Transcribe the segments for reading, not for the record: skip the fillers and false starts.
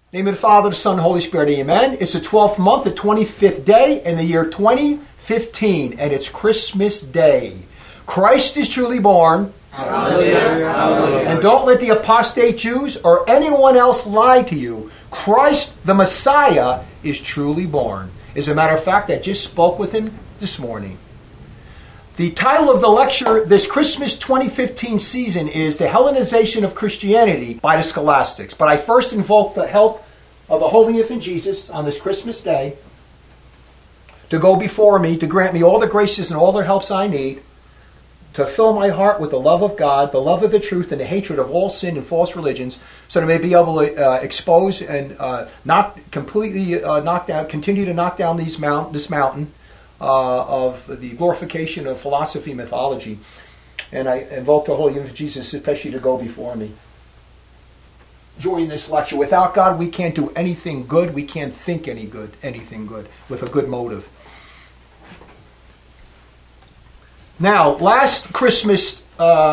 In the name of the Father, the Son, and the Holy Spirit, amen. It's the 12th month, the 25th day in the year 2015, and it's Christmas Day. Christ is truly born. Hallelujah. Hallelujah. And don't let the apostate Jews or anyone else lie to you. Christ, the Messiah, is truly born. As a matter of fact, I just spoke with him this morning. The title of the lecture this Christmas 2015 season is The Hellenization of Christianity by the Scholastics. But I first invoke the help of the Holy Infant Jesus on this Christmas day to go before me, to grant me all the graces and all the helps I need, to fill my heart with the love of God, the love of the truth, and the hatred of all sin and false religions, so that I may be able to expose and not completely continue to knock down this mountain of the glorification of philosophy and mythology. And I invoke the Holy Infant Jesus especially to go before me during this lecture. Without God, we can't do anything good. We can't think anything good with a good motive. Now, last Christmas,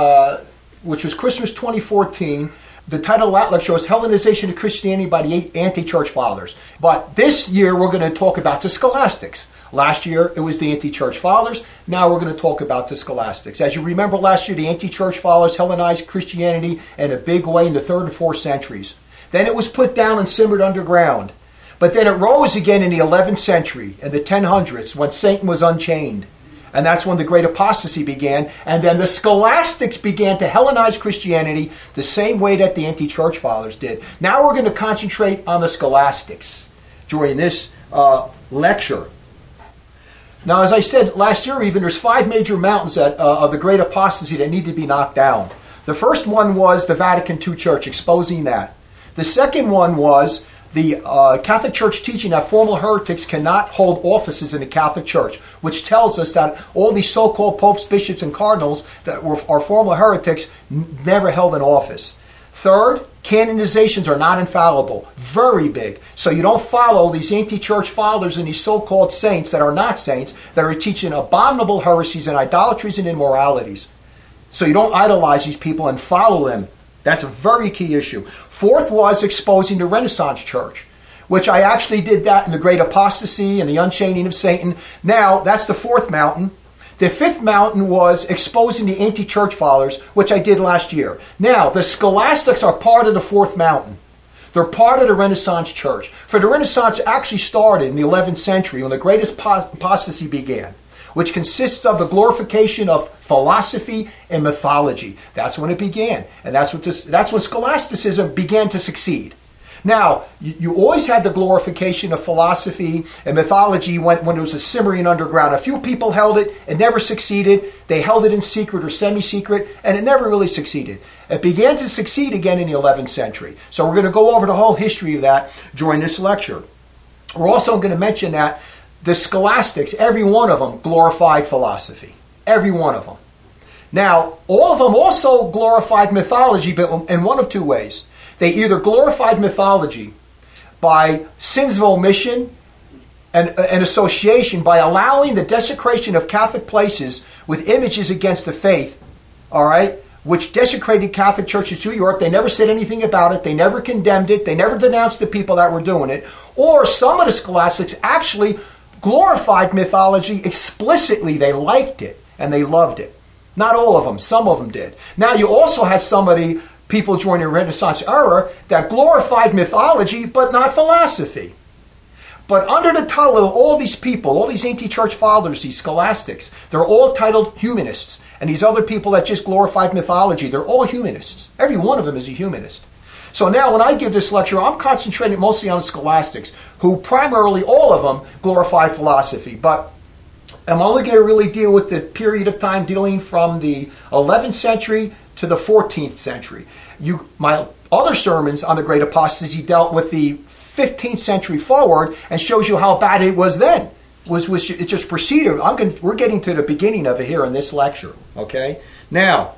which was Christmas 2014, the title of that lecture was Hellenization of Christianity by the Anti-Church Fathers. But this year, we're going to talk about the Scholastics. Last year, it was the Anti-Church Fathers. Now we're going to talk about the Scholastics. As you remember, last year, the Anti-Church Fathers Hellenized Christianity in a big way in the 3rd and 4th centuries. Then it was put down and simmered underground. But then it rose again in the 11th century, in the 1000s, when Satan was unchained. And that's when the great apostasy began. And then the Scholastics began to Hellenize Christianity the same way that the Anti-Church Fathers did. Now we're going to concentrate on the Scholastics during this lecture. Now, as I said last year even, there's 5 major mountains of the great apostasy that need to be knocked down. The first one was the Vatican II Church, exposing that. The second one was the Catholic Church teaching that formal heretics cannot hold offices in the Catholic Church, which tells us that all these so-called popes, bishops, and cardinals that are formal heretics never held an office. Third, canonizations are not infallible. Very big. So you don't follow these anti-church fathers and these so-called saints that are not saints, that are teaching abominable heresies and idolatries and immoralities. So you don't idolize these people and follow them. That's a very key issue. Fourth was exposing the Renaissance Church, which I actually did that in the Great Apostasy and the Unchaining of Satan. Now, that's the 4th mountain. The 5th mountain was exposing the anti-church fathers, which I did last year. Now, the Scholastics are part of the 4th mountain. They're part of the Renaissance Church. For the Renaissance actually started in the 11th century when the greatest apostasy began, which consists of the glorification of philosophy and mythology. That's when it began. And that's when scholasticism began to succeed. Now, you always had the glorification of philosophy and mythology when there was a simmering underground. A few people held it. It never succeeded. They held it in secret or semi-secret, and it never really succeeded. It began to succeed again in the 11th century. So we're going to go over the whole history of that during this lecture. We're also going to mention that the Scholastics, every one of them, glorified philosophy. Every one of them. Now, all of them also glorified mythology, but in one of 2 ways. They either glorified mythology by sins of omission and association, by allowing the desecration of Catholic places with images against the faith, all right, which desecrated Catholic churches through Europe. They never said anything about it. They never condemned it. They never denounced the people that were doing it. Or some of the scholastics actually glorified mythology explicitly. They liked it and they loved it. Not all of them. Some of them did. Now you also had people during the Renaissance era that glorified mythology but not philosophy. But under the title of all these people, all these anti-church fathers, these scholastics, they're all titled humanists. And these other people that just glorified mythology, they're all humanists. Every one of them is a humanist. So now when I give this lecture, I'm concentrating mostly on the scholastics, who primarily, all of them, glorify philosophy. But I'm only going to really deal with the period of time dealing from the 11th century to the 14th century. My other sermons on the Great Apostasy dealt with the 15th century forward and shows you how bad it was then. It just proceeded. We're getting to the beginning of it here in this lecture. Okay? Now,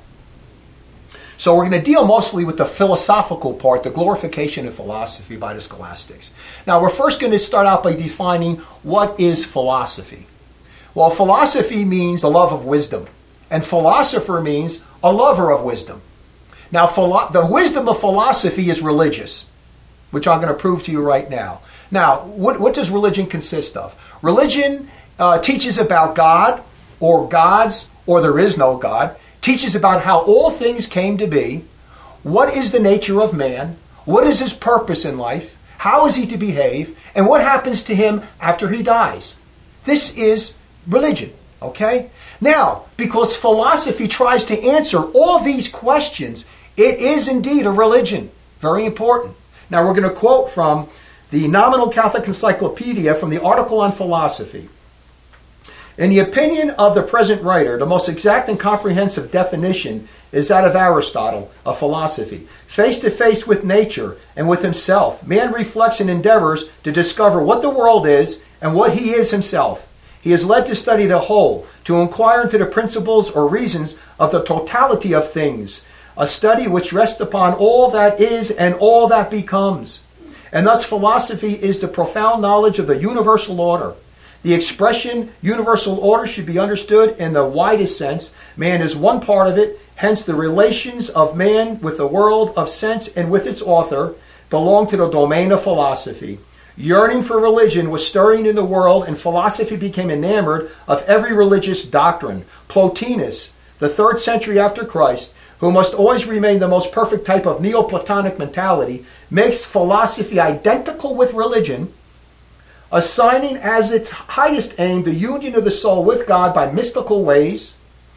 so we're going to deal mostly with the philosophical part, the glorification of philosophy by the scholastics. Now, we're first going to start out by defining what is philosophy. Well, philosophy means the love of wisdom. And philosopher means a lover of wisdom. Now, the wisdom of philosophy is religious. which I'm going to prove to you right now. Now, what does religion consist of? Religion teaches about God, or gods, or there is no God, teaches about how all things came to be, what is the nature of man, what is his purpose in life, how is he to behave, and what happens to him after he dies. This is religion, okay? Now, because philosophy tries to answer all these questions, it is indeed a religion. Very important. Now, we're going to quote from the Nominal Catholic Encyclopedia from the article on philosophy. In the opinion of the present writer, the most exact and comprehensive definition is that of Aristotle, of philosophy. Face to face with nature and with himself, man reflects and endeavors to discover what the world is and what he is himself. He is led to study the whole, to inquire into the principles or reasons of the totality of things, a study which rests upon all that is and all that becomes. And thus philosophy is the profound knowledge of the universal order. The expression universal order should be understood in the widest sense. Man is one part of it, hence the relations of man with the world of sense and with its author belong to the domain of philosophy. Yearning for religion was stirring in the world, and philosophy became enamored of every religious doctrine. Plotinus, the 3rd century after Christ, who must always remain the most perfect type of Neoplatonic mentality, makes philosophy identical with religion, assigning as its highest aim the union of the soul with God by mystical ways.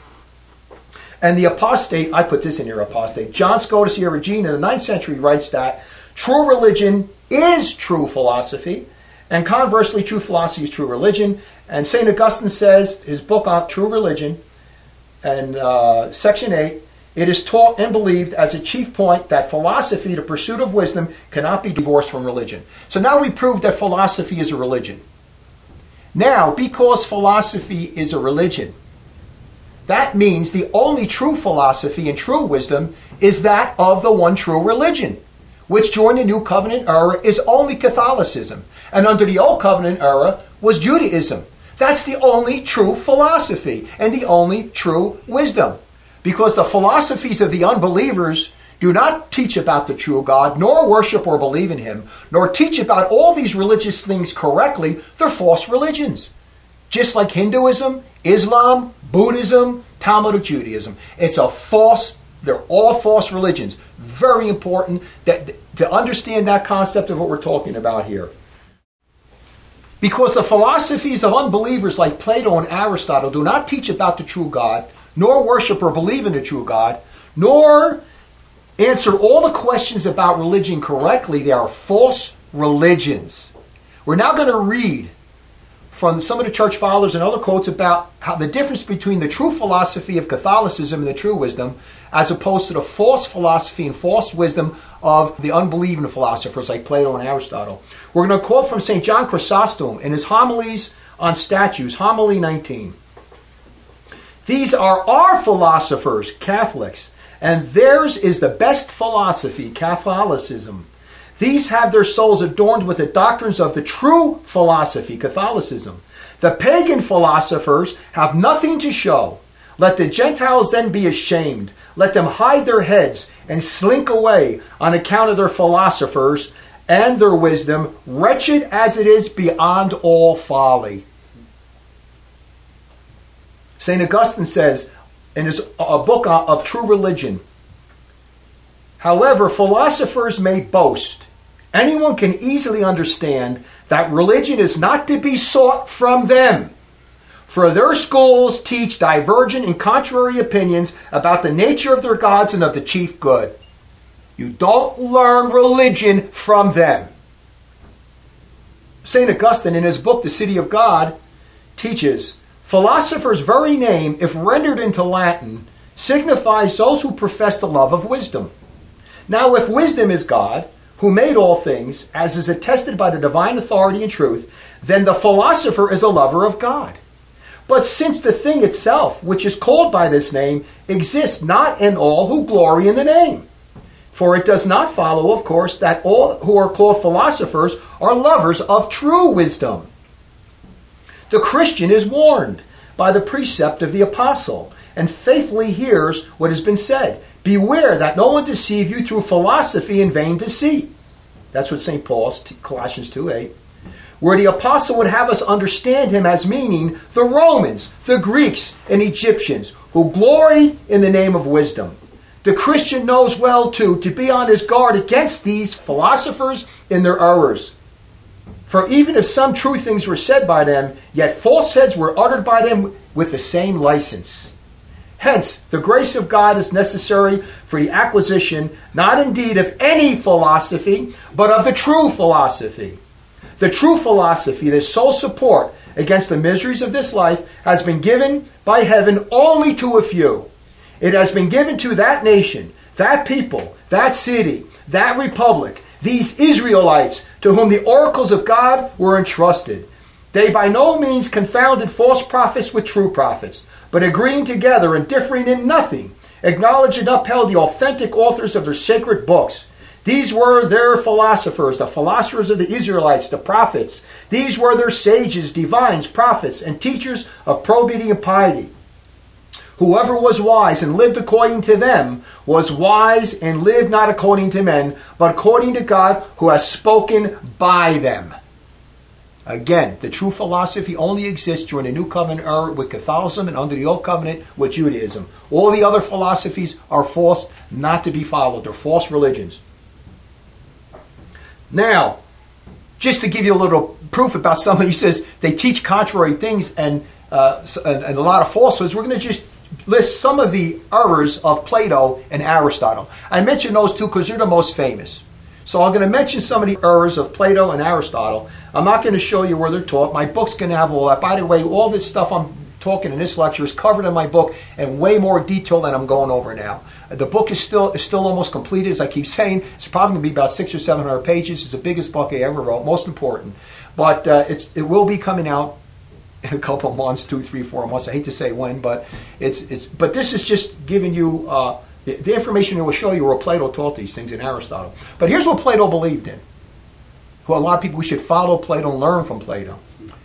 And the apostate, I put this in here, apostate, John Scotus Erigena in the 9th century writes that true religion is true philosophy, and conversely, true philosophy is true religion. And St. Augustine says, his book on true religion, and section 8, it is taught and believed as a chief point that philosophy, the pursuit of wisdom, cannot be divorced from religion. So now we proved that philosophy is a religion. Now, because philosophy is a religion, that means the only true philosophy and true wisdom is that of the one true religion, which during the New Covenant era is only Catholicism, and under the Old Covenant era was Judaism. That's the only true philosophy and the only true wisdom. Because the philosophies of the unbelievers do not teach about the true God, nor worship or believe in him, nor teach about all these religious things correctly. They're false religions. Just like Hinduism, Islam, Buddhism, Talmudic Judaism. They're all false religions. Very important to understand that concept of what we're talking about here. Because the philosophies of unbelievers like Plato and Aristotle do not teach about the true God, nor worship or believe in the true God, nor answer all the questions about religion correctly. They are false religions. We're now going to read from some of the church fathers and other quotes about how the difference between the true philosophy of Catholicism and the true wisdom, as opposed to the false philosophy and false wisdom of the unbelieving philosophers like Plato and Aristotle. We're going to quote from St. John Chrysostom in his homilies on statues, homily 19. These are our philosophers, Catholics, and theirs is the best philosophy, Catholicism. These have their souls adorned with the doctrines of the true philosophy, Catholicism. The pagan philosophers have nothing to show. Let the Gentiles then be ashamed. Let them hide their heads and slink away on account of their philosophers and their wisdom, wretched as it is beyond all folly. St. Augustine says in his book of True Religion, however, philosophers may boast. Anyone can easily understand that religion is not to be sought from them, for their schools teach divergent and contrary opinions about the nature of their gods and of the chief good. You don't learn religion from them. St. Augustine, in his book, The City of God, teaches, philosopher's very name, if rendered into Latin, signifies those who profess the love of wisdom. Now, if wisdom is God, who made all things, as is attested by the divine authority and truth, then the philosopher is a lover of God. But since the thing itself, which is called by this name, exists not in all who glory in the name. For it does not follow, of course, that all who are called philosophers are lovers of true wisdom. The Christian is warned by the precept of the apostle, and faithfully hears what has been said. Beware that no one deceive you through philosophy and vain deceit. That's what St. Paul's, Colossians 2:8. Where the apostle would have us understand him as meaning the Romans, the Greeks, and Egyptians who gloried in the name of wisdom. The Christian knows well, too, to be on his guard against these philosophers and their errors. For even if some true things were said by them, yet falsehoods were uttered by them with the same license. Hence, the grace of God is necessary for the acquisition, not indeed of any philosophy, but of the true philosophy. The true philosophy, the sole support against the miseries of this life, has been given by heaven only to a few. It has been given to that nation, that people, that city, that republic, these Israelites to whom the oracles of God were entrusted. They by no means confounded false prophets with true prophets, but agreeing together and differing in nothing, acknowledged and upheld the authentic authors of their sacred books. These were their philosophers, the philosophers of the Israelites, the prophets. These were their sages, divines, prophets, and teachers of probity and piety. Whoever was wise and lived according to them was wise and lived not according to men, but according to God who has spoken by them. Again, the true philosophy only exists during the New Covenant era with Catholicism and under the Old Covenant with Judaism. All the other philosophies are false, not to be followed. They're false religions. Now, just to give you a little proof about somebody who says they teach contrary things and a lot of falsehoods, we're going to just list some of the errors of Plato and Aristotle. I mention those two because they're the most famous. So I'm going to mention some of the errors of Plato and Aristotle. I'm not going to show you where they're taught. My book's going to have all that. By the way, all this stuff I'm talking in this lecture is covered in my book in way more detail than I'm going over now. The book is still almost completed, as I keep saying. It's probably going to be about 600 or 700 pages. It's the biggest book I ever wrote, most important. But it will be coming out in a couple of months, 2, 3, 4 months. I hate to say when, but but this is just giving you the information that will show you where Plato taught these things in Aristotle. But here's what Plato believed in. Well, a lot of people, we should follow Plato and learn from Plato.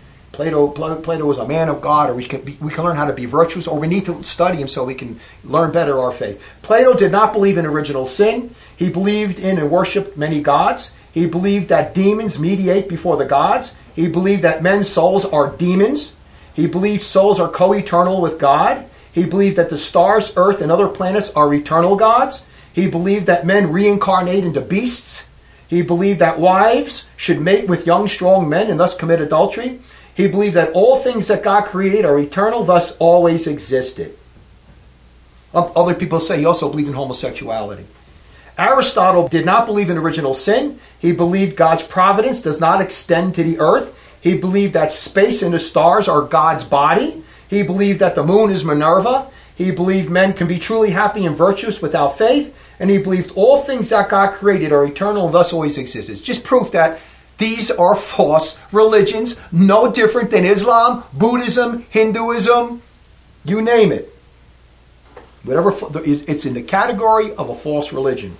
Plato was a man of God, or we can learn how to be virtuous, or we need to study him so we can learn better our faith. Plato did not believe in original sin. He believed in and worshipped many gods. He believed that demons mediate before the gods. He believed that men's souls are demons. He believed souls are co-eternal with God. He believed that the stars, earth, and other planets are eternal gods. He believed that men reincarnate into beasts. He believed that wives should mate with young, strong men and thus commit adultery. He believed that all things that God created are eternal, thus always existed. Other people say he also believed in homosexuality. Aristotle did not believe in original sin. He believed God's providence does not extend to the earth. He believed that space and the stars are God's body. He believed that the moon is Minerva. He believed men can be truly happy and virtuous without faith. And he believed all things that God created are eternal and thus always exist. It's just proof that these are false religions, no different than Islam, Buddhism, Hinduism, you name it. Whatever, it's in the category of a false religion.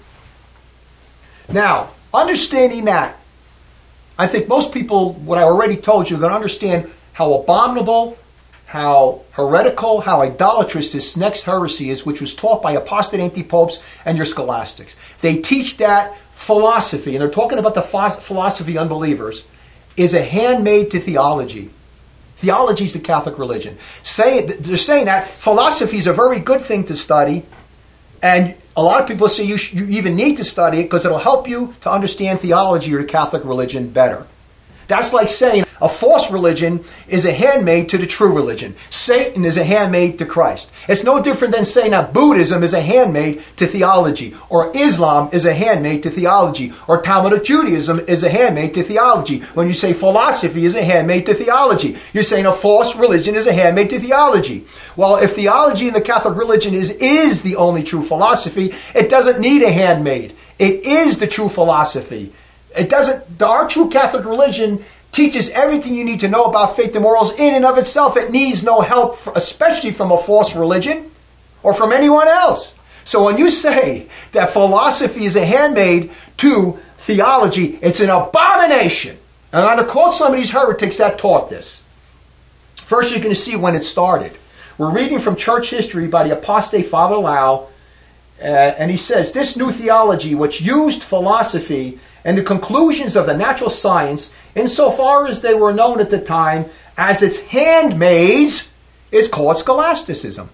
Now, understanding that, I think most people, what I already told you, are going to understand how abominable, how heretical, how idolatrous this next heresy is, which was taught by apostate anti-popes and your scholastics. They teach that philosophy, and they're talking about the philosophy unbelievers, is a handmaid to theology. Theology is the Catholic religion. They're saying that philosophy is a very good thing to study, and a lot of people say you even need to study it because it'll help you to understand theology or the Catholic religion better. That's like saying a false religion is a handmaid to the true religion. Satan is a handmaid to Christ. It's no different than saying that Buddhism is a handmaid to theology, or Islam is a handmaid to theology, or Talmudic Judaism is a handmaid to theology. When you say philosophy is a handmaid to theology, you're saying a false religion is a handmaid to theology. Well, if theology in the Catholic religion is the only true philosophy, it doesn't need a handmaid. It is the true philosophy. Our true Catholic religion teaches everything you need to know about faith and morals in and of itself. It needs no help, especially from a false religion or from anyone else. So when you say that philosophy is a handmaid to theology, it's an abomination. And I'm going to quote some of these heretics that taught this. First, you're going to see when it started. We're reading from church history by the apostate Father Lau, And he says, this new theology, which used philosophy and the conclusions of the natural science, insofar as they were known at the time, as its handmaids, is called scholasticism.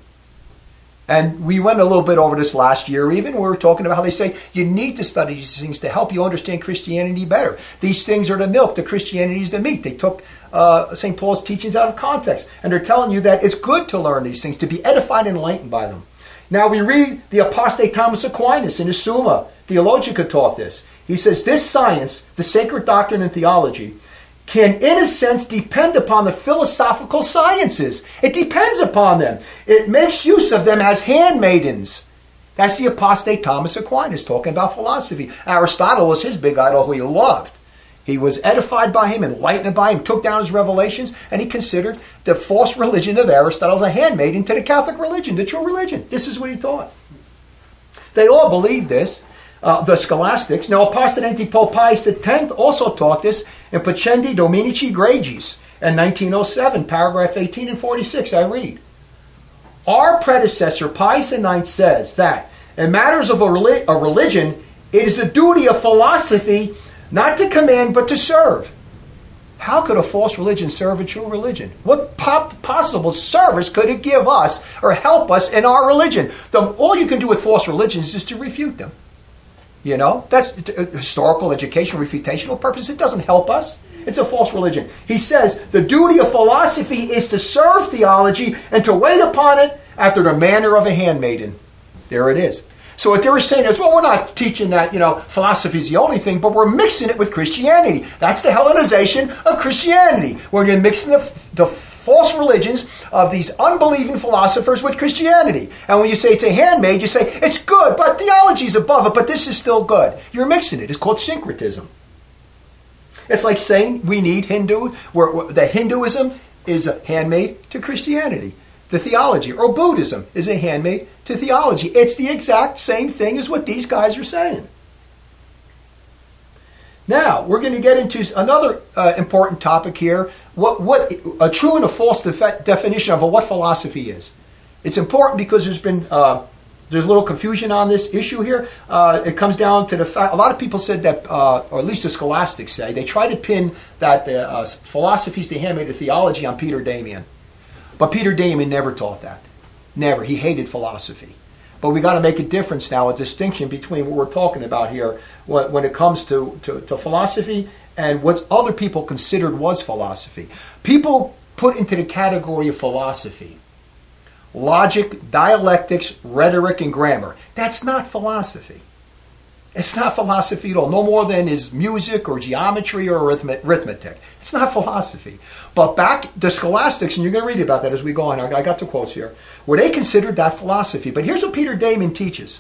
And we went a little bit over this last year even. We were talking about how they say you need to study these things to help you understand Christianity better. These things are the milk, the Christianity is the meat. They took St. Paul's teachings out of context. And they're telling you that it's good to learn these things, to be edified and enlightened by them. Now we read the apostate Thomas Aquinas in his Summa Theologica taught this. He says, this science, the sacred doctrine and theology, can in a sense depend upon the philosophical sciences. It depends upon them. It makes use of them as handmaidens. That's the apostate Thomas Aquinas talking about philosophy. Aristotle was his big idol who he loved. He was edified by him, enlightened by him, took down his revelations, and he considered the false religion of Aristotle as a handmaiden to the Catholic religion, the true religion. This is what he taught. They all believed this. The scholastics. Now, Apostate Antipope Pius X also taught this in Pacendi Dominici Gregis in 1907, paragraph 18 and 46. I read, our predecessor Pius IX says that in matters of a religion, it is the duty of philosophy not to command but to serve. How could a false religion serve a true religion? What possible service could it give us or help us in our religion? All you can do with false religions is to refute them. You know, that's historical, educational, refutational purpose. It doesn't help us. It's a false religion. He says the duty of philosophy is to serve theology and to wait upon it after the manner of a handmaiden. There it is. So what they were saying is, well, we're not teaching that, philosophy is the only thing, but we're mixing it with Christianity. That's the Hellenization of Christianity. We're mixing the false religions of these unbelieving philosophers with Christianity. And when you say it's a handmaid, you say it's good, but theology's above it, but this is still good. You're mixing it. It's called syncretism. It's like saying we need the Hinduism is a handmaid to Christianity. The theology, or Buddhism, is a handmaid to theology. It's the exact same thing as what these guys are saying. Now, we're going to get into another important topic here, what a true and a false definition of what philosophy is. It's important because there's a little confusion on this issue here. It comes down to the fact, a lot of people said that, or at least the scholastics say, they try to pin that philosophy is the handmaid of theology on Peter Damian. But Peter Damian never taught that. Never. He hated philosophy. But we got to make a difference now, a distinction between what we're talking about here when it comes to philosophy and what other people considered was philosophy. People put into the category of philosophy logic, dialectics, rhetoric, and grammar. That's not philosophy. It's not philosophy at all, no more than is music or geometry or arithmetic. It's not philosophy. But back the scholastics, and you're going to read about that as we go on, I got the quotes here, where they considered that philosophy. But here's what Peter Damian teaches.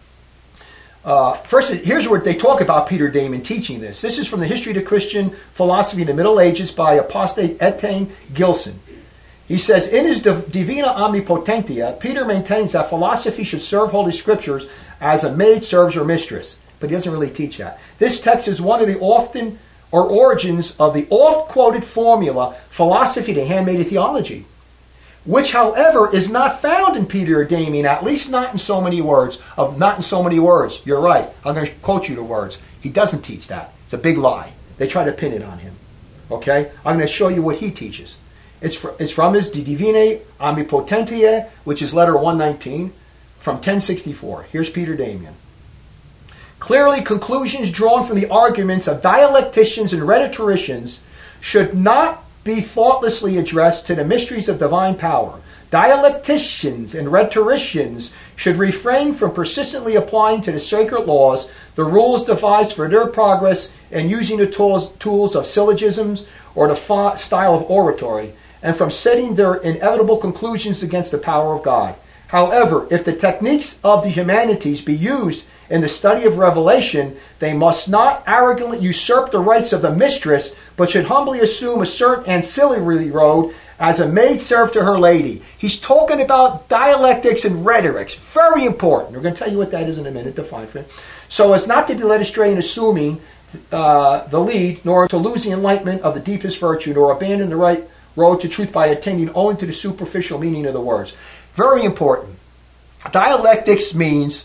First, here's where they talk about Peter Damian teaching this. This is from the History of the Christian Philosophy in the Middle Ages by apostate Etienne Gilson. He says, in his Divina Omnipotentia, Peter maintains that philosophy should serve Holy Scriptures as a maid serves her mistress. But he doesn't really teach that. This text is one of the origins of the oft-quoted formula, philosophy the handmaid of theology, which, however, is not found in Peter Damian, at least not in so many words. You're right. I'm going to quote you the words. He doesn't teach that. It's a big lie. They try to pin it on him. Okay? I'm going to show you what he teaches. It's from his De Divine Omnipotentia, which is letter 119, from 1064. Here's Peter Damian. Clearly, conclusions drawn from the arguments of dialecticians and rhetoricians should not be thoughtlessly addressed to the mysteries of divine power. Dialecticians and rhetoricians should refrain from persistently applying to the sacred laws the rules devised for their progress and using the tools of syllogisms or the style of oratory, and from setting their inevitable conclusions against the power of God. However, if the techniques of the humanities be used in the study of revelation, they must not arrogantly usurp the rights of the mistress, but should humbly assume a certain ancillary road as a maid served to her lady. He's talking about dialectics and rhetorics. Very important. We're going to tell you what that is in a minute, define for it. So as not to be led astray in assuming the lead, nor to lose the enlightenment of the deepest virtue, nor abandon the right road to truth by attending only to the superficial meaning of the words. Very important. Dialectics means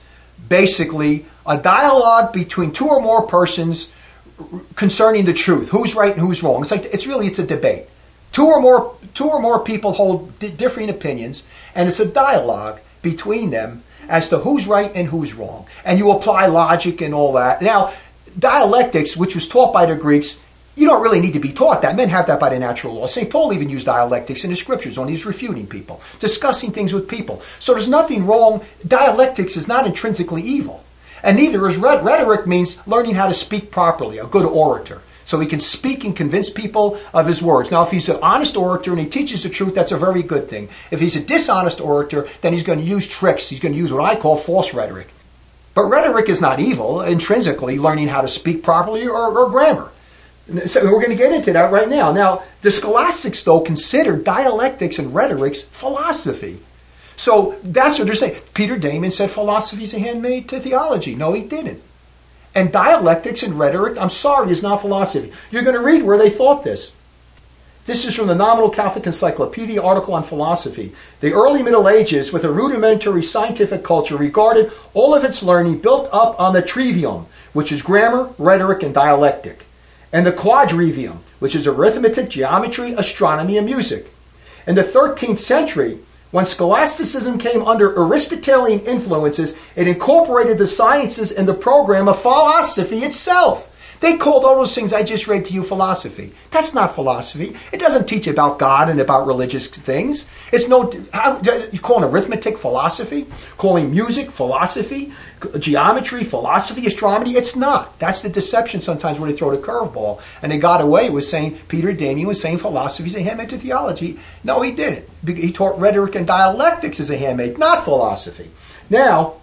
basically a dialogue between two or more persons concerning the truth, who's right and who's wrong. It's a debate. Two or more people hold differing opinions, and it's a dialogue between them as to who's right and who's wrong. And you apply logic and all that. Now, dialectics, which was taught by the Greeks, you don't really need to be taught that. Men have that by the natural law. St. Paul even used dialectics in his scriptures when he was refuting people, discussing things with people. So there's nothing wrong. Dialectics is not intrinsically evil. And neither is rhetoric. Means learning how to speak properly, a good orator. So he can speak and convince people of his words. Now, if he's an honest orator and he teaches the truth, that's a very good thing. If he's a dishonest orator, then he's going to use tricks. He's going to use what I call false rhetoric. But rhetoric is not evil, intrinsically, learning how to speak properly or grammar. So we're going to get into that right now. Now, the scholastics, though, considered dialectics and rhetorics philosophy. So that's what they're saying. Peter Damon said philosophy is a handmaid to theology. No, he didn't. And dialectics and rhetoric, I'm sorry, is not philosophy. You're going to read where they thought this. This is from the Nominal Catholic Encyclopedia article on philosophy. The early Middle Ages, with a rudimentary scientific culture, regarded all of its learning built up on the trivium, which is grammar, rhetoric, and dialectic, and the quadrivium, which is arithmetic, geometry, astronomy, and music. In the 13th century, when scholasticism came under Aristotelian influences, it incorporated the sciences in the program of philosophy itself. They called all those things I just read to you philosophy. That's not philosophy. It doesn't teach about God and about religious things. It's no, you calling arithmetic philosophy? Calling music philosophy? Geometry, philosophy, astronomy? It's not. That's the deception sometimes when they throw the curveball. And they got away with saying, Peter Damien was saying philosophy is a handmaid to theology. No, he didn't. He taught rhetoric and dialectics as a handmaid, not philosophy. Now,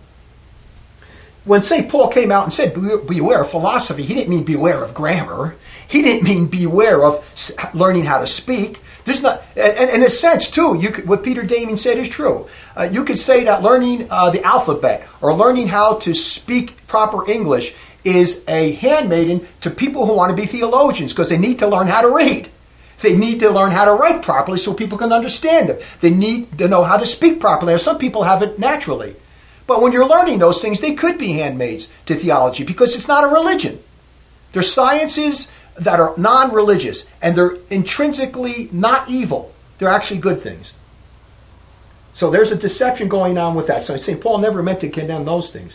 when St. Paul came out and said, beware of philosophy, he didn't mean beware of grammar. He didn't mean beware of learning how to speak. There's not, and in a sense, too, what Peter Damien said is true. You could say that learning the alphabet or learning how to speak proper English is a handmaiden to people who want to be theologians because they need to learn how to read. They need to learn how to write properly so people can understand them. They need to know how to speak properly. Now, some people have it naturally. But when you're learning those things, they could be handmaids to theology because it's not a religion. They're sciences that are non-religious, and they're intrinsically not evil. They're actually good things. So there's a deception going on with that. So St. Paul never meant to condemn those things.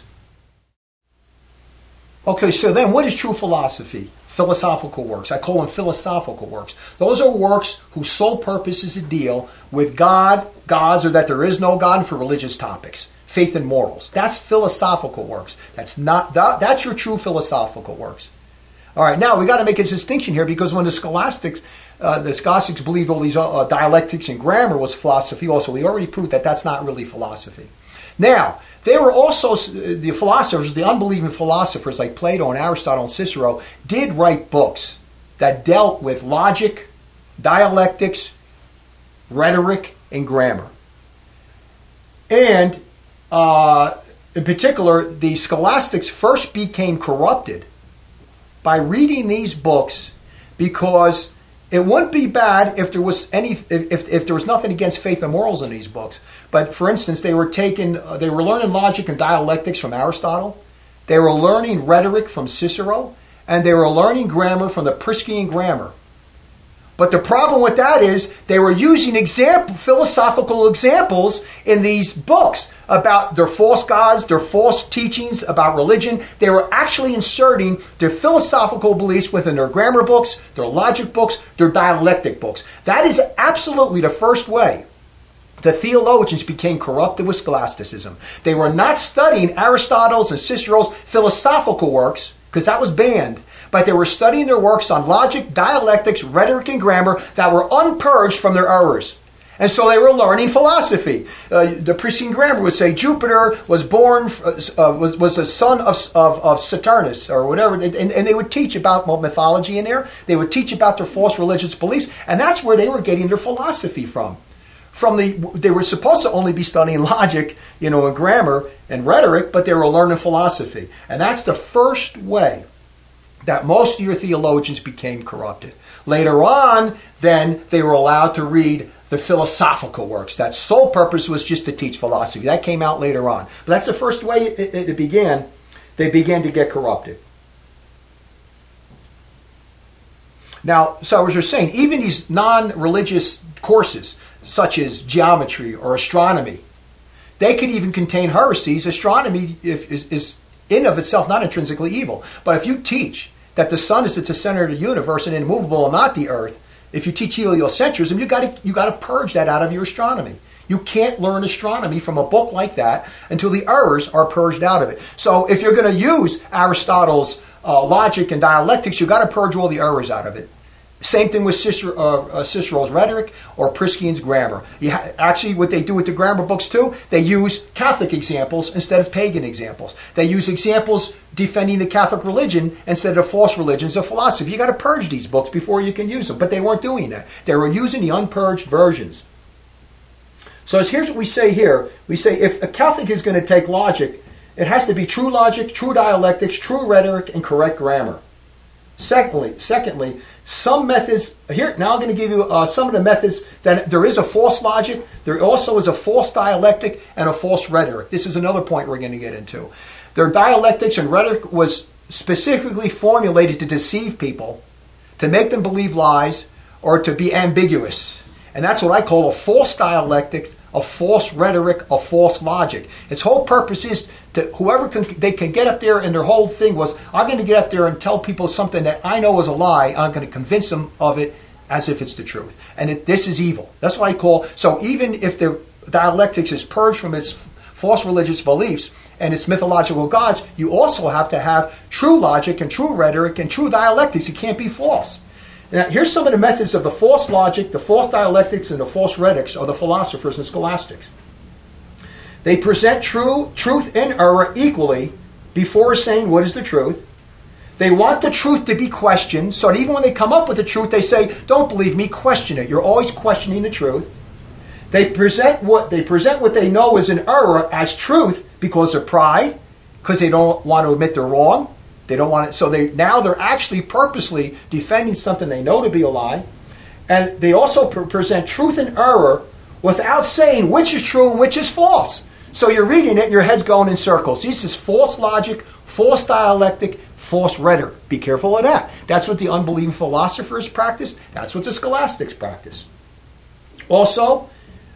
Okay, so then what is true philosophy? Philosophical works. I call them philosophical works. Those are works whose sole purpose is to deal with God, gods, or that there is no God, for religious topics. Faith and morals. That's philosophical works. That's your true philosophical works. All right, now we got to make a distinction here because when the scholastics believed all these dialectics and grammar was philosophy. Also, we already proved that that's not really philosophy. Now, they were also the philosophers, the unbelieving philosophers like Plato and Aristotle and Cicero did write books that dealt with logic, dialectics, rhetoric, and grammar. And in particular, the scholastics first became corrupted by reading these books because it wouldn't be bad if there was if there was nothing against faith and morals in these books. But for instance, they were learning logic and dialectics from Aristotle, they were learning rhetoric from Cicero, and they were learning grammar from the Priscian grammar. But the problem with that is they were using philosophical examples in these books about their false gods, their false teachings about religion. They were actually inserting their philosophical beliefs within their grammar books, their logic books, their dialectic books. That is absolutely the first way the theologians became corrupted with scholasticism. They were not studying Aristotle's and Cicero's philosophical works, because that was banned. But they were studying their works on logic, dialectics, rhetoric, and grammar that were unpurged from their errors. And so they were learning philosophy. The Priscian grammar would say Jupiter was born, was a son of Saturnus or whatever. And they would teach about mythology in there. They would teach about their false religious beliefs. And that's where they were getting their philosophy from. They were supposed to only be studying logic, and grammar and rhetoric, but they were learning philosophy. And that's the first way that most of your theologians became corrupted. Later on, then, they were allowed to read the philosophical works. That sole purpose was just to teach philosophy. That came out later on. But that's the first way it began. They began to get corrupted. Now, so as you're saying, even these non-religious courses, such as geometry or astronomy, they could even contain heresies. Astronomy is in of itself not intrinsically evil. But if you teach that the sun is at the center of the universe and immovable and not the earth, if you teach heliocentrism, you got to purge that out of your astronomy. You can't learn astronomy from a book like that until the errors are purged out of it. So if you're going to use Aristotle's logic and dialectics, you've got to purge all the errors out of it. Same thing with Cicero's rhetoric or Priscian's grammar. Actually, what they do with the grammar books too, they use Catholic examples instead of pagan examples. They use examples defending the Catholic religion instead of false religions of philosophy. You got to purge these books before you can use them. But they weren't doing that. They were using the unpurged versions. So here's what we say here. We say if a Catholic is going to take logic, it has to be true logic, true dialectics, true rhetoric, and correct grammar. Secondly, some methods, here, now I'm going to give you some of the methods that there is a false logic, there also is a false dialectic, and a false rhetoric. This is another point we're going to get into. Their dialectics and rhetoric was specifically formulated to deceive people, to make them believe lies, or to be ambiguous. And that's what I call a false dialectic, a false rhetoric, a false logic. Its whole purpose is that they can get up there, and their whole thing was, I'm going to get up there and tell people something that I know is a lie. I'm going to convince them of it as if it's the truth. And this is evil. That's what I call, so even if the dialectics is purged from its false religious beliefs and its mythological gods, you also have to have true logic and true rhetoric and true dialectics. It can't be false. Now, here's some of the methods of the false logic, the false dialectics, and the false rhetorics of the philosophers and scholastics. They present truth and error equally before saying what is the truth. They want the truth to be questioned, so that even when they come up with the truth, they say, don't believe me, question it. You're always questioning the truth. They present what they know is an error as truth because of pride, because they don't want to admit they're wrong. They don't want it, so they're actually purposely defending something they know to be a lie, and they also present truth and error without saying which is true and which is false. So you're reading it and your head's going in circles. This is false logic, false dialectic, false rhetoric. Be careful of that. That's what the unbelieving philosophers practice. That's what the scholastics practice. Also,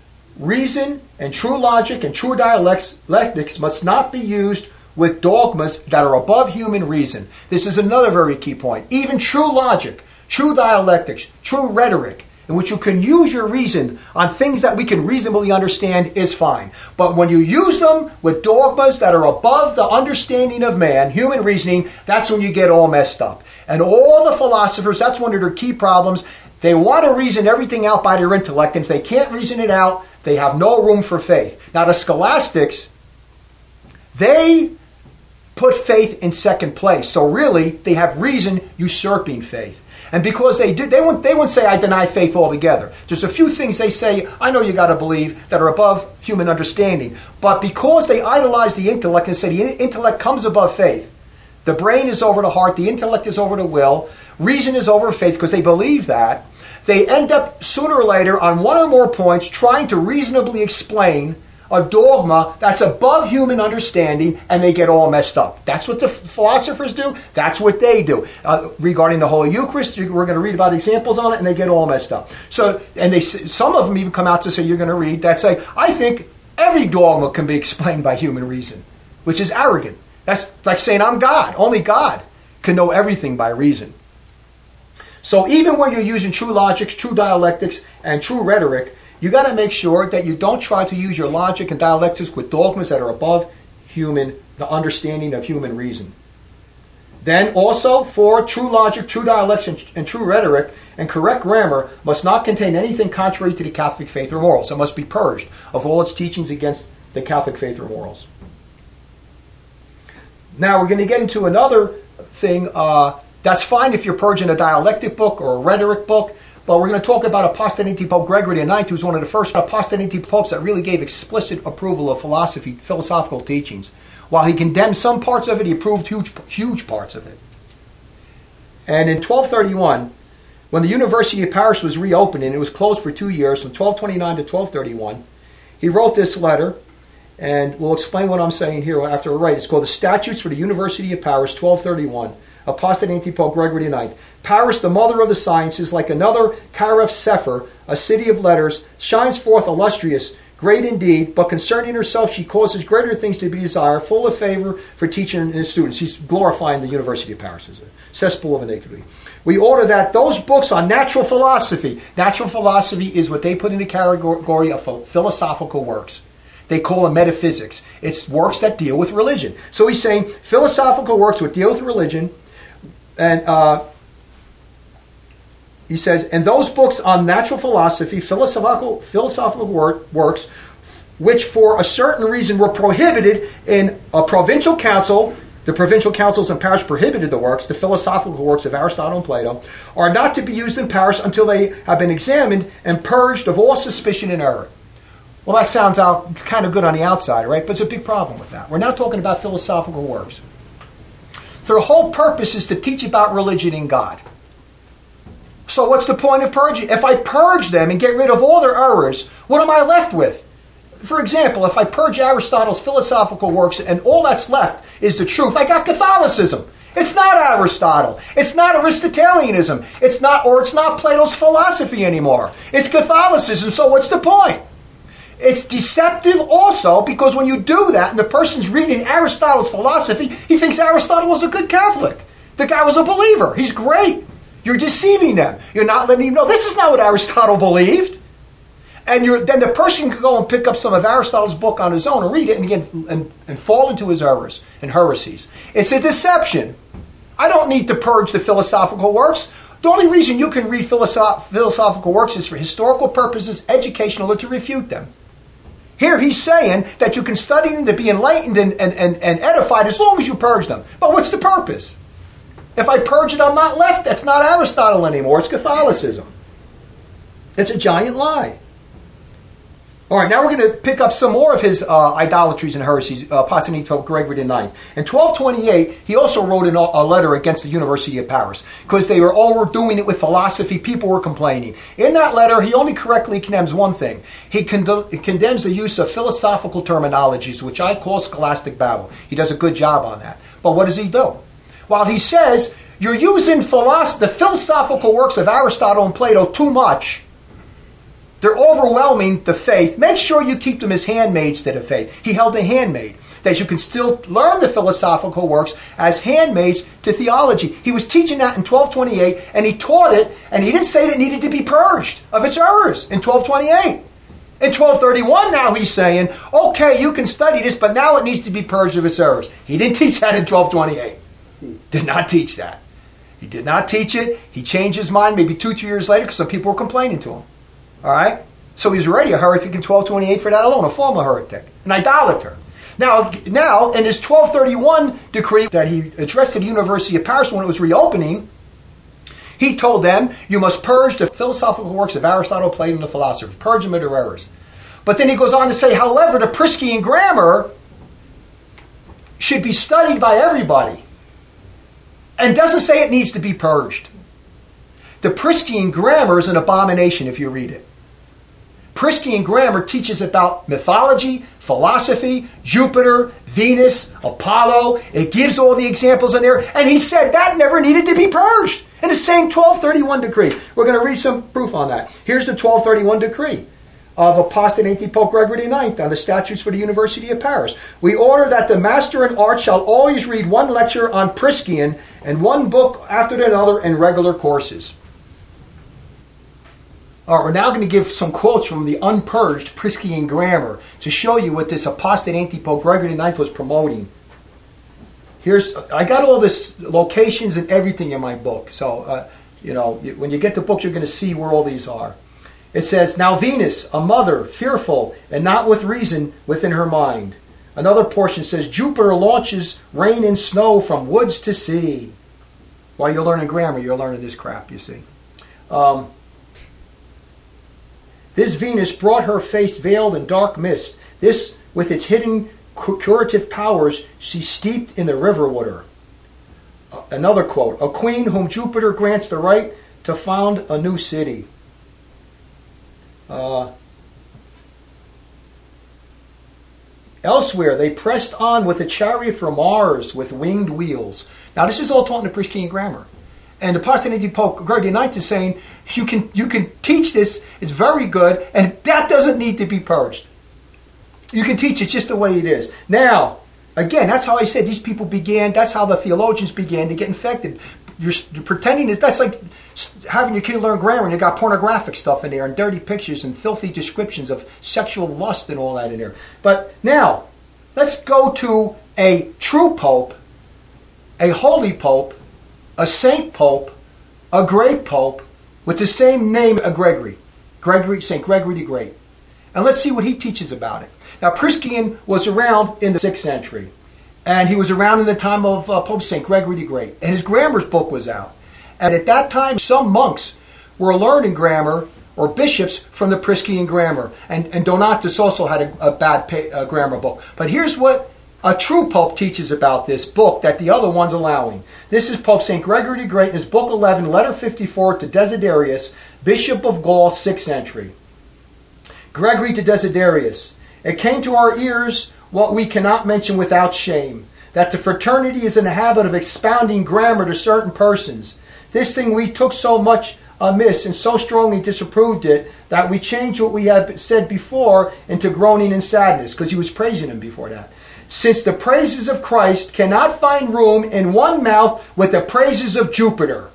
reason and true logic and true dialectics must not be used with dogmas that are above human reason. This is another very key point. Even true logic, true dialectics, true rhetoric, in which you can use your reason on things that we can reasonably understand is fine. But when you use them with dogmas that are above the understanding of man, human reasoning, that's when you get all messed up. And all the philosophers, that's one of their key problems. They want to reason everything out by their intellect, and if they can't reason it out, they have no room for faith. Now the scholastics, they put faith in second place. So really, they have reason usurping faith. And because they do, they won't say, I deny faith altogether. There's a few things they say, I know you got to believe, that are above human understanding. But because they idolize the intellect and say the intellect comes above faith, the brain is over the heart, the intellect is over the will, reason is over faith, because they believe that, they end up sooner or later on one or more points trying to reasonably explain a dogma that's above human understanding, and they get all messed up. That's what the philosophers do. That's what they do. Regarding the Holy Eucharist, we're going to read about examples on it, and they get all messed up. So, and some of them even come out to say, you're going to read, that say, I think every dogma can be explained by human reason, which is arrogant. That's like saying, I'm God. Only God can know everything by reason. So even when you're using true logics, true dialectics, and true rhetoric, you got to make sure that you don't try to use your logic and dialectics with dogmas that are above the understanding of human reason. Then also, for true logic, true dialectics, and true rhetoric, and correct grammar must not contain anything contrary to the Catholic faith or morals. It must be purged of all its teachings against the Catholic faith or morals. Now we're going to get into another thing. That's fine if you're purging a dialectic book or a rhetoric book. But we're going to talk about Apostatic Pope Gregory IX, who's one of the first Apostatic popes that really gave explicit approval of philosophical teachings. While he condemned some parts of it, he approved huge parts of it. And in 1231, When the University of Paris was reopened, and it was closed for 2 years, from 1229 to 1231, he wrote this letter, and we'll explain what I'm saying here after I write. It's called the Statutes for the University of Paris, 1231, Apostate Antipope Gregory IX. Paris, the mother of the sciences, like another Karef Sefer, a city of letters, shines forth illustrious, great indeed, but concerning herself she causes greater things to be desired, full of favor for teaching and students. He's glorifying the University of Paris as a cesspool of iniquity. We order that those books on natural philosophy is what they put in the category of philosophical works. They call them metaphysics. It's works that deal with religion. So he's saying philosophical works that deal with religion, and he says, and those books on natural philosophy, philosophical works, which for a certain reason were prohibited in a provincial council, the provincial councils in Paris prohibited the works, the philosophical works of Aristotle and Plato, are not to be used in Paris until they have been examined and purged of all suspicion and error. Well, that sounds out kind of good on the outside, right? But there's a big problem with that. We're now talking about philosophical works. Their whole purpose is to teach about religion and God. So what's the point of purging? If I purge them and get rid of all their errors, what am I left with? For example, if I purge Aristotle's philosophical works and all that's left is the truth, I got Catholicism. It's not Aristotle. It's not Aristotelianism. It's not Plato's philosophy anymore. It's Catholicism. So what's the point? It's deceptive also because when you do that and the person's reading Aristotle's philosophy, he thinks Aristotle was a good Catholic. The guy was a believer. He's great. You're deceiving them. You're not letting them know this is not what Aristotle believed. And then the person can go and pick up some of Aristotle's book on his own and read it and again and fall into his errors and heresies. It's a deception. I don't need to purge the philosophical works. The only reason you can read philosophical works is for historical purposes, educational, or to refute them. Here he's saying that you can study them to be enlightened and edified as long as you purge them. But what's the purpose? If I purge it, I'm not left. That's not Aristotle anymore. It's Catholicism. It's a giant lie. All right, now we're going to pick up some more of his idolatries and heresies, Apostate Antipope Gregory IX. In 1228, he also wrote a letter against the University of Paris because they were overdoing it with philosophy. People were complaining. In that letter, he only correctly condemns one thing. He condemns the use of philosophical terminologies, which I call scholastic babble. He does a good job on that. But what does he do? While he says, you're using the philosophical works of Aristotle and Plato too much, they're overwhelming the faith. Make sure you keep them as handmaids to the faith. He held a handmaid, that you can still learn the philosophical works as handmaids to theology. He was teaching that in 1228, and he taught it, and he didn't say that it needed to be purged of its errors in 1228. In 1231 now he's saying, okay, you can study this, but now it needs to be purged of its errors. He didn't teach that in 1228. Did not teach that. He did not teach it. He changed his mind maybe 2-3 years later because some people were complaining to him. All right? So he was already a heretic in 1228 for that alone, a former heretic, an idolater. Now, in his 1231 decree that he addressed to the University of Paris when it was reopening, he told them, you must purge the philosophical works of Aristotle, Plato, and the philosophers. Purge them of their errors. But then he goes on to say, however, the Priscian grammar should be studied by everybody. And doesn't say it needs to be purged. The Priscian grammar is an abomination if you read it. Priscian grammar teaches about mythology, philosophy, Jupiter, Venus, Apollo. It gives all the examples in there. And he said that never needed to be purged in the same 1231 decree. We're going to read some proof on that. Here's the 1231 decree of Apostate Antipope Gregory IX on the Statutes for the University of Paris. We order that the master in art shall always read one lecture on Priscian and one book after another in regular courses. All right, we're now going to give some quotes from the unpurged Priscian grammar to show you what this Apostate Antipope Gregory IX was promoting. I got all this locations and everything in my book. So, when you get the book, you're going to see where all these are. It says, now Venus, a mother, fearful, and not with reason within her mind. Another portion says, Jupiter launches rain and snow from woods to sea. While you're learning grammar, you're learning this crap, you see. This Venus brought her face veiled in dark mist. This, with its hidden curative powers, she steeped in the river water. Another quote, a queen whom Jupiter grants the right to found a new city. Elsewhere, they pressed on with a chariot from Mars with winged wheels. Now, this is all taught in the Pushkin grammar. And the Postulated Pope Gregory IX is saying, you can teach this, it's very good, and that doesn't need to be purged. You can teach it just the way it is. Now, again, that's how I said these people began, that's how the theologians began to get infected. You're pretending that's like having your kid learn grammar and you got pornographic stuff in there and dirty pictures and filthy descriptions of sexual lust and all that in there. But now, let's go to a true pope, a holy pope, a saint pope, a great pope with the same name as Gregory. St. Gregory the Great. And let's see what he teaches about it. Now, Priscian was around in the 6th century. And he was around in the time of Pope St. Gregory the Great. And his grammar's book was out. And at that time, some monks were learning grammar, or bishops, from the Priscian grammar. And Donatus also had a bad grammar book. But here's what a true pope teaches about this book that the other one's allowing. This is Pope St. Gregory the Great in his book 11, letter 54 to Desiderius, Bishop of Gaul, 6th century. Gregory to Desiderius. It came to our ears what we cannot mention without shame, that the fraternity is in the habit of expounding grammar to certain persons. This thing we took so much amiss and so strongly disapproved it that we changed what we had said before into groaning and sadness, because he was praising him before that. Since the praises of Christ cannot find room in one mouth with the praises of Jupiter.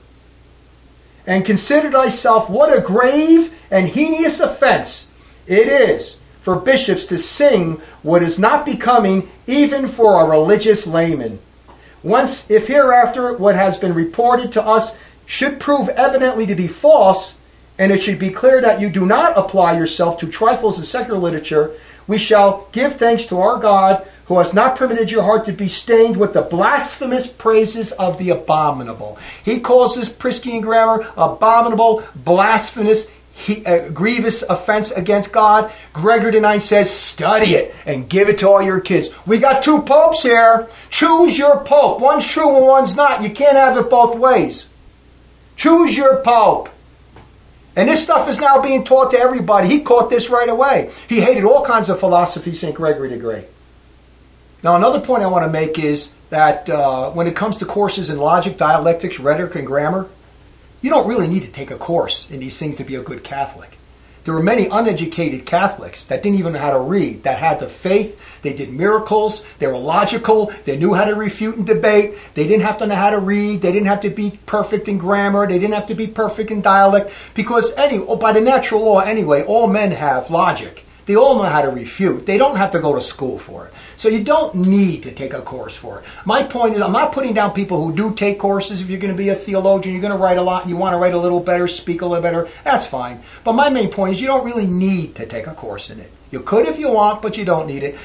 And consider thyself what a grave and heinous offense it is for bishops to sing what is not becoming even for a religious layman. Once, if hereafter what has been reported to us should prove evidently to be false, and it should be clear that you do not apply yourself to trifles of secular literature, we shall give thanks to our God, who has not permitted your heart to be stained with the blasphemous praises of the abominable. He calls this Priscian grammar abominable, blasphemous, grievous offense against God. Gregory IX says, study it and give it to all your kids. We got two popes here. Choose your pope. One's true and one's not. You can't have it both ways. Choose your pope. And this stuff is now being taught to everybody. He caught this right away. He hated all kinds of philosophy, St. Gregory the Great. Now, another point I want to make is that when it comes to courses in logic, dialectics, rhetoric, and grammar, you don't really need to take a course in these things to be a good Catholic. There were many uneducated Catholics that didn't even know how to read, that had the faith, they did miracles, they were logical, they knew how to refute and debate, they didn't have to know how to read, they didn't have to be perfect in grammar, they didn't have to be perfect in dialect, because by the natural law anyway, all men have logic. They all know how to refute. They don't have to go to school for it. So you don't need to take a course for it. My point is, I'm not putting down people who do take courses. If you're going to be a theologian, you're going to write a lot, and you want to write a little better, speak a little better, that's fine. But my main point is you don't really need to take a course in it. You could if you want, but you don't need it.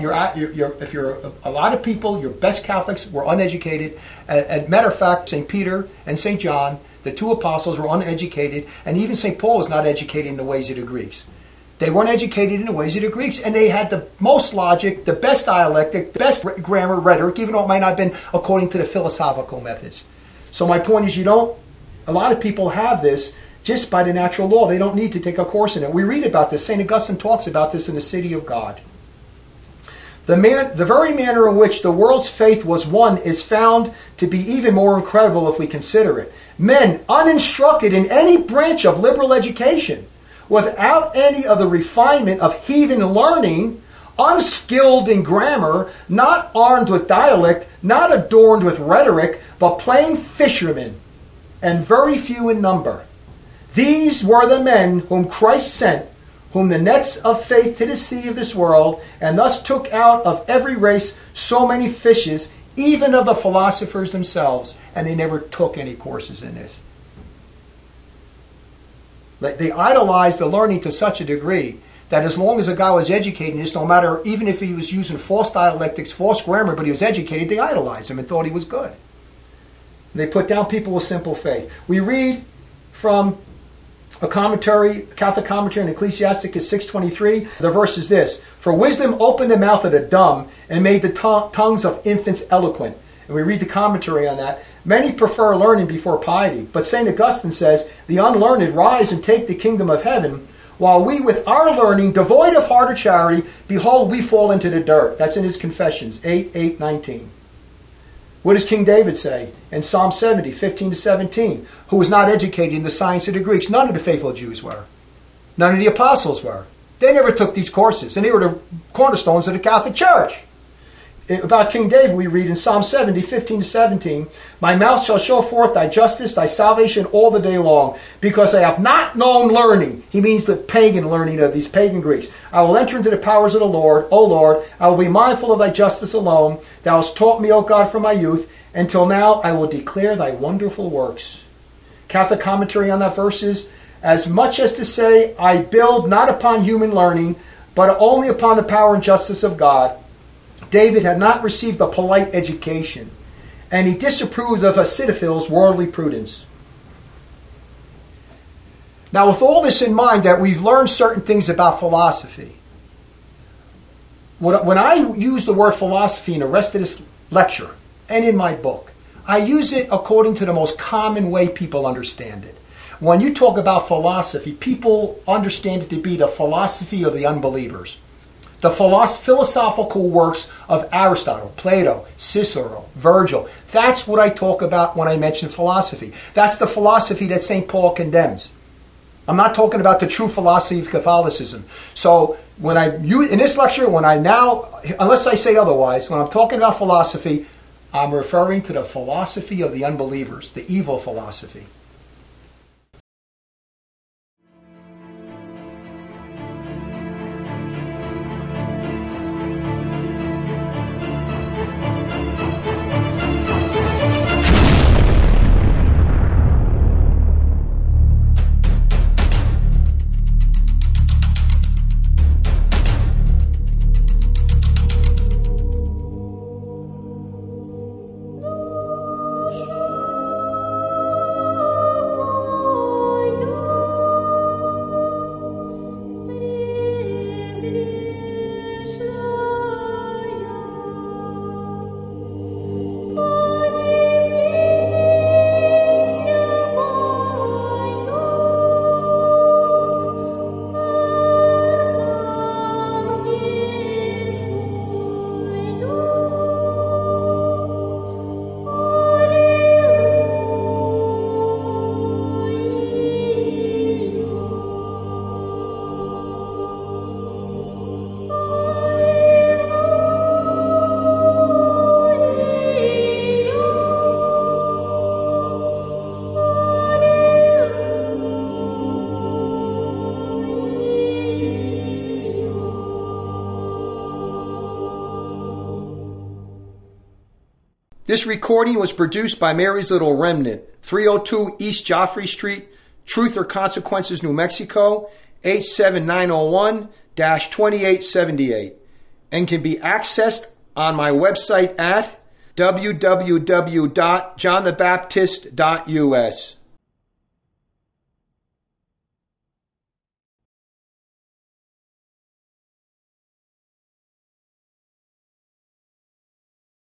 If you're a lot of people, your best Catholics were uneducated. As a matter of fact, St. Peter and St. John, the two apostles, were uneducated, and even St. Paul was not educated in the ways of the Greeks. They weren't educated in the ways of the Greeks, and they had the most logic, the best dialectic, the best grammar, rhetoric, even though it might not have been according to the philosophical methods. So my point is, a lot of people have this just by the natural law. They don't need to take a course in it. We read about this. St. Augustine talks about this in the City of God. The very manner in which the world's faith was won is found to be even more incredible if we consider it. Men uninstructed in any branch of liberal education, without any of the refinement of heathen learning, unskilled in grammar, not armed with dialect, not adorned with rhetoric, but plain fishermen, and very few in number. These were the men whom Christ sent, whom the nets of faith to the sea of this world, and thus took out of every race so many fishes, even of the philosophers themselves, and they never took any courses in this. They idolized the learning to such a degree that as long as a guy was educated, just no matter, even if he was using false dialectics, false grammar, but he was educated, they idolized him and thought he was good. They put down people with simple faith. We read from a commentary, Catholic commentary in Ecclesiasticus 6:23. The verse is this: "For wisdom opened the mouth of the dumb and made the tongues of infants eloquent. and we read the commentary on that, many prefer learning before piety. But St. Augustine says, the unlearned rise and take the kingdom of heaven, while we with our learning, devoid of heart or charity, behold, we fall into the dirt. That's in his Confessions, 8:19. What does King David say in Psalm 70, 15-17? Who was not educated in the science of the Greeks. None of the faithful Jews were. None of the apostles were. They never took these courses, and they were the cornerstones of the Catholic Church. About King David, we read in Psalm 70, 15-17, my mouth shall show forth thy justice, thy salvation all the day long, because I have not known learning. He means the pagan learning of these pagan Greeks. I will enter into the powers of the Lord. O Lord, I will be mindful of thy justice alone. Thou hast taught me, O God, from my youth. Until now I will declare thy wonderful works. Catholic commentary on that verse is, as much as to say, I build not upon human learning, but only upon the power and justice of God. David had not received a polite education, and he disapproved of Ahithophel's worldly prudence. Now, with all this in mind, that we've learned certain things about philosophy, when I use the word philosophy in the rest of this lecture and in my book, I use it according to the most common way people understand it. When you talk about philosophy, people understand it to be the philosophy of the unbelievers. The philosophical works of Aristotle, Plato, Cicero, Virgil. That's what I talk about when I mention philosophy. That's the philosophy that St. Paul condemns. I'm not talking about the true philosophy of Catholicism. So in this lecture, unless I say otherwise, when I'm talking about philosophy, I'm referring to the philosophy of the unbelievers, the evil philosophy. This recording was produced by Mary's Little Remnant, 302 East Joffrey Street, Truth or Consequences, New Mexico, 87901-2878, and can be accessed on my website at www.johnthebaptist.us.